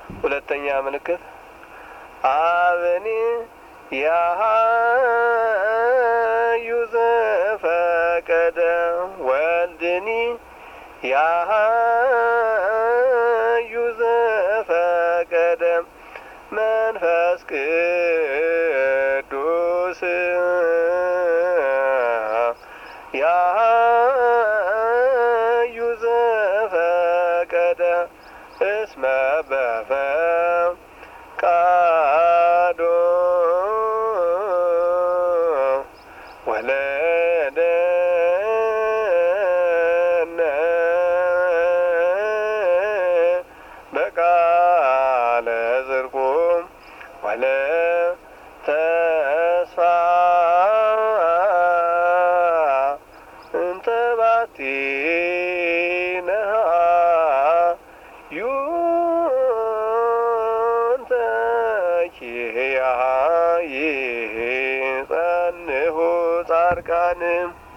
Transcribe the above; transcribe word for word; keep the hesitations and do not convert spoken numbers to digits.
ሁለተኛ ምልክት አብኒ ያሃዩ ዘፈቀደ ወልድኒ ያሃዩ ዘፈቀደ መንፈስ ቅዱስ ያሃዩ ዘፈቀደ እስመ በፈቃዶ ወለደነ በቃለ ጽድቁ ወለተስፋ እንተ ባቲ ይጸንሑ ጻድቃን